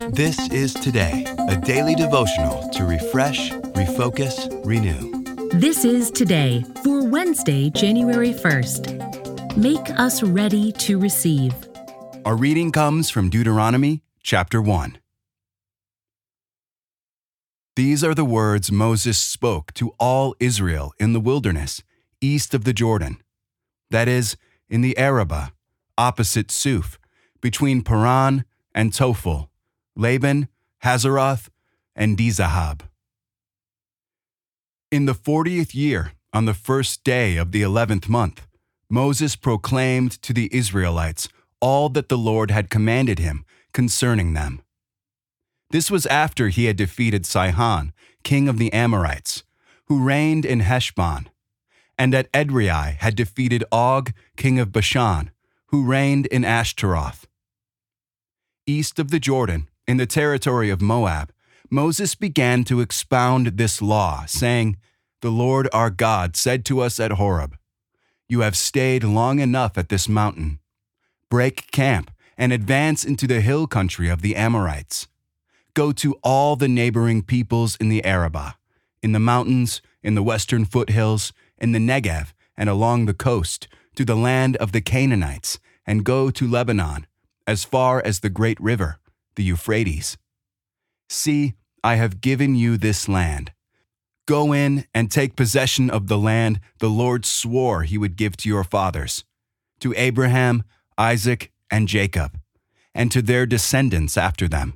This is Today, a daily devotional to refresh, refocus, renew. This is Today for Wednesday, January 1st. Make us ready to receive. Our reading comes from Deuteronomy chapter 1. These are the words Moses spoke to all Israel in the wilderness, east of the Jordan. That is, in the Arabah, opposite Suf, between Paran and Tophel, Laban, Hazeroth, and Dizahab. In the 40th year, on the first day of the 11th month, Moses proclaimed to the Israelites all that the Lord had commanded him concerning them. This was after he had defeated Sihon, king of the Amorites, who reigned in Heshbon, and at Edrei had defeated Og, king of Bashan, who reigned in Ashtaroth. East of the Jordan, in the territory of Moab, Moses began to expound this law, saying, "The Lord our God said to us at Horeb, 'You have stayed long enough at this mountain. Break camp and advance into the hill country of the Amorites. Go to all the neighboring peoples in the Arabah, in the mountains, in the western foothills, in the Negev, and along the coast, to the land of the Canaanites, and go to Lebanon, as far as the great river, the Euphrates. See, I have given you this land. Go in and take possession of the land the Lord swore he would give to your fathers, to Abraham, Isaac, and Jacob, and to their descendants after them.'"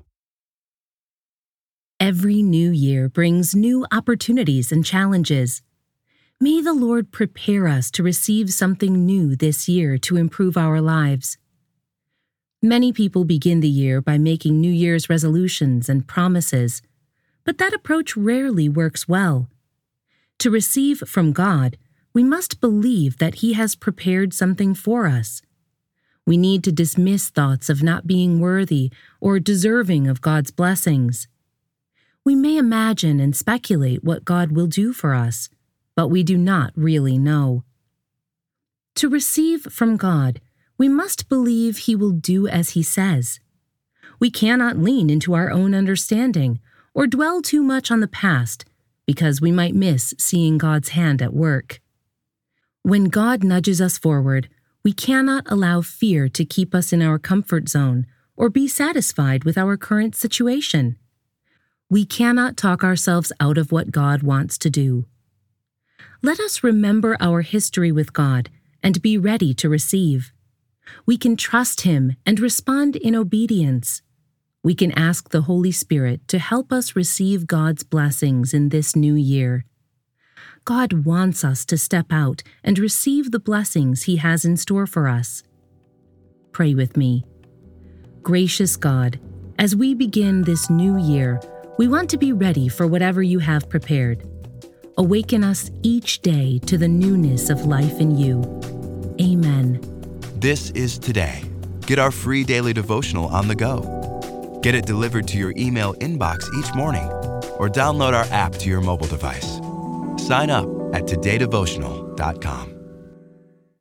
Every new year brings new opportunities and challenges. May the Lord prepare us to receive something new this year to improve our lives. Many people begin the year by making New Year's resolutions and promises, but that approach rarely works well. To receive from God, we must believe that He has prepared something for us. We need to dismiss thoughts of not being worthy or deserving of God's blessings. We may imagine and speculate what God will do for us, but we do not really know. To receive from God, we must believe He will do as He says. We cannot lean into our own understanding or dwell too much on the past because we might miss seeing God's hand at work. When God nudges us forward, we cannot allow fear to keep us in our comfort zone or be satisfied with our current situation. We cannot talk ourselves out of what God wants to do. Let us remember our history with God and be ready to receive. We can trust Him and respond in obedience. We can ask the Holy Spirit to help us receive God's blessings in this new year. God wants us to step out and receive the blessings He has in store for us. Pray with me. Gracious God, as we begin this new year, we want to be ready for whatever You have prepared. Awaken us each day to the newness of life in You. Amen. This is Today. Get our free daily devotional on the go. Get it delivered to your email inbox each morning or download our app to your mobile device. Sign up at todaydevotional.com.